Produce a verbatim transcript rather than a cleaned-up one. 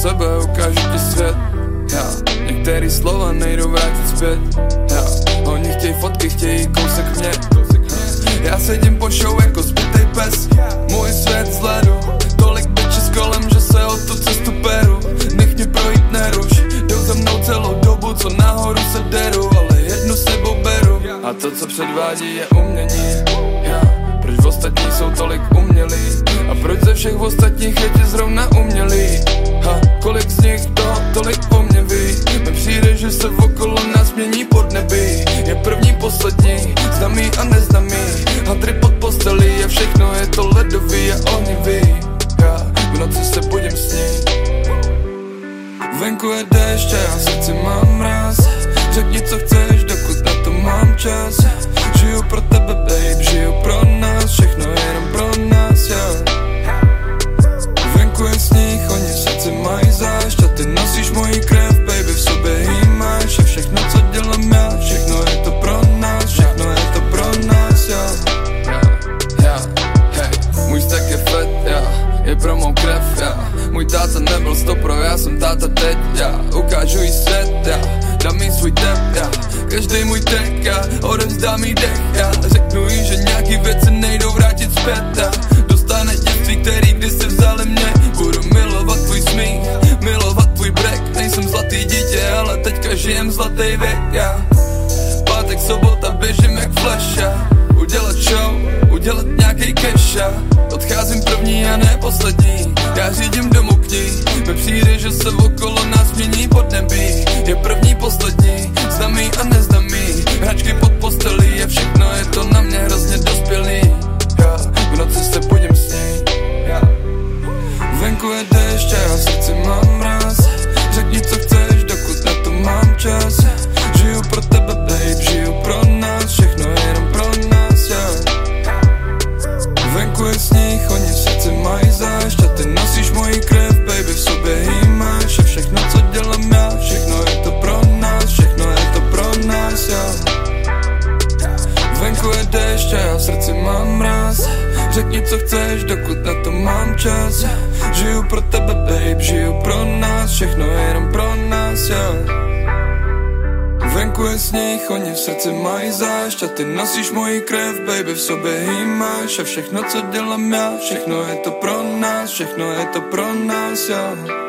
sebe, ukážu ti svět. Já, některý slova nejdou vrátit zpět. Já, oni chtějí fotky, chtějí kousek mě. Já sedím po show jako zbytej pes. Můj svět z ledu, tolik bitches kolem, že se o tu cestu peru. Nech mě projít, neruš, jdou za mnou celou dobu, co nahoru se deru, ale jednu sebou beru. A to, co předvádí, je umění. Já, proč ostatní jsou tolik umělí? A proč ze všech ostatních je ti zrovna umělý? Ha, kolik z nich to tolik po mně ví? Mi přijde, že se okolo nás mění podnebí. Je první, poslední, známý a neznámý. Hadry pod postelí a všechno je to ledový a ohnivý. Já v noci se budím snít. Venku je déšť a já v srdci mám mráz. Řekni, co chceš, dokud na to mám čas. Žiju pro tebe, babe, žiju pro nás. Všechno je jenom pro nás, já. Venku je sníh, oni v srdci mají zášť. A ty nosíš mojí krev, baby, v sobě jí máš. A všechno, co dělám já, všechno je to pro nás. Všechno je to pro nás, já. Já, hej, můj stack je fed, já. Je pro mou krev, já. Můj táta nebyl stopro, já jsem táta teď, já. Ukážu jí svět, já. Dám jí svůj tep, já. Každý můj track, já. Odevzdám jí dech, já. Řeknu jí, že nějaký věci nejdou vrátit zpět, já. Dostane dětství, který kdysi vzali mě. Budu milovat tvůj smích, milovat tvůj brek. Nejsem zlatý dítě, ale teďka žijem zlatý věk, já. Pátek, sobota, běžím jak flash, já. Udělat show, udělat nějaký cash, já. Odcházím první a ne poslední. Já řídím domů k ní. Mi přijde, že se okolo nás mění podnebí. Je první, poslední, známý a neznámý. Hračky pod postelí a všechno je to na mě hrozně dospělý. Já v noci se budím snít. Venku je déšť a já v srdci mám mráz. Řekni, co chceš, dokud na to mám čas. Žiju pro tebe, babe, žiju pro nás. Všechno je jenom pro nás, já. Venku je sníh, oni v srdci mají zášť. A ty nosíš mojí krev, baby, v sobě jí máš. A všechno, co dělám já, všechno je to pro nás. Všechno je to pro nás, já. Venku je déšť a já v srdci mám mráz. Řekni, co chceš, dokud na to mám čas. Žiju pro tebe, babe, žiju pro nás. Všechno je jenom pro nás, já. Venku je sníh, oni v srdci mají zášť. A ty nosíš mojí krev, baby, v sobě jí máš. A všechno, co dělám já, všechno je to pro nás. Všechno je to pro nás, já.